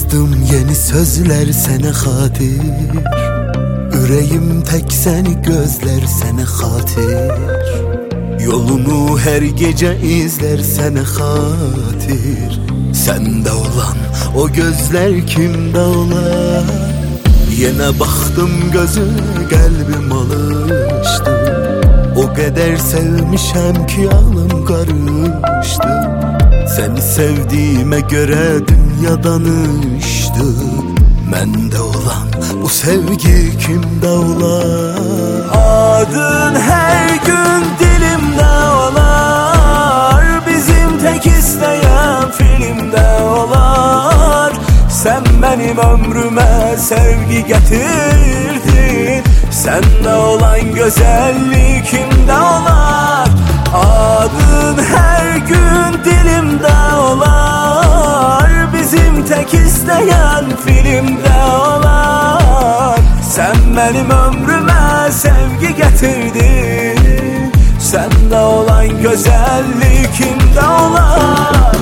Yazdım yeni sözler sənə xatir, ürəyim tək səni gözlər sənə xatir, yolunu hər gecə izlər sənə xatir. Səndə olan o gözlər kimdə olar? Yenə baxdım gözünə, qəlbim alışdı. O qədər sevmişəm ki ağlım qarışdı. Səni sevdiyimə görə dünya danışdı. Məndə olan bu sevgi kimdə olar? Adın hər gün dilimdə olar, bizim tək istəyən filmdə olar. Sən mənim ömrümə sevgi gətirdin, səndə olan gözəllik kimdə olar? Adın hər gün dilimdə olar, bizim tək istəyən filmdə olar. Sən mənim ömrümə sevgi gətirdin, səndə olan gözəllik kimdə olar?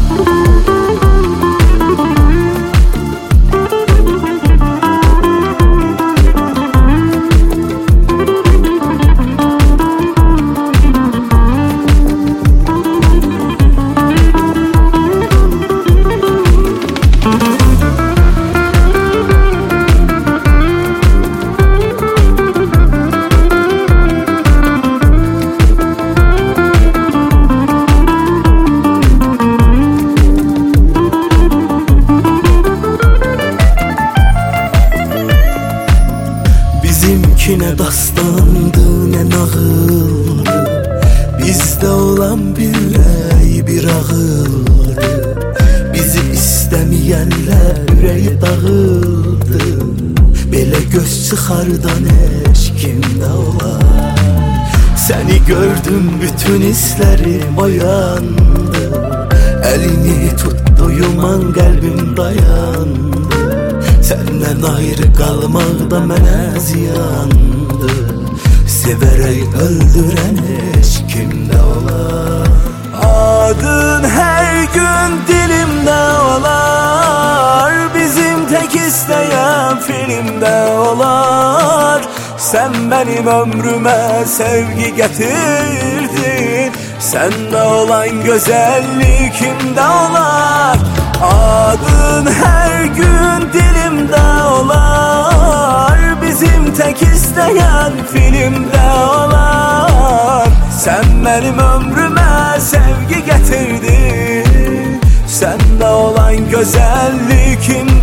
Bizimki nə dastandı, nə nağıldı, bizdə olan bir ürək, bir ağıldı. Bizi istəməyənlər ürəyi dağıldı. Belə göz çıxardan eşkimdə olar? Səni gördüm, bütün hisslərim oyandı. Əlini tutduyuman qəlbim dayandı. Səndən ayrı qalmaq da mənə ziyandı. Sevərək öldürən eşq kimdə olar? Adın hər gün dilimdə olar, bizim tək istəyən filmdə olar. Sən mənim ömrümə sevgi gətirdin, səndə olan gözəllik kimdə olar? Adın hər gün dilimdə olar, bizim tək istəyən filmdə olar. Sən mənim ömrümə sevgi gətirdin, səndə olan gözəllik kimdə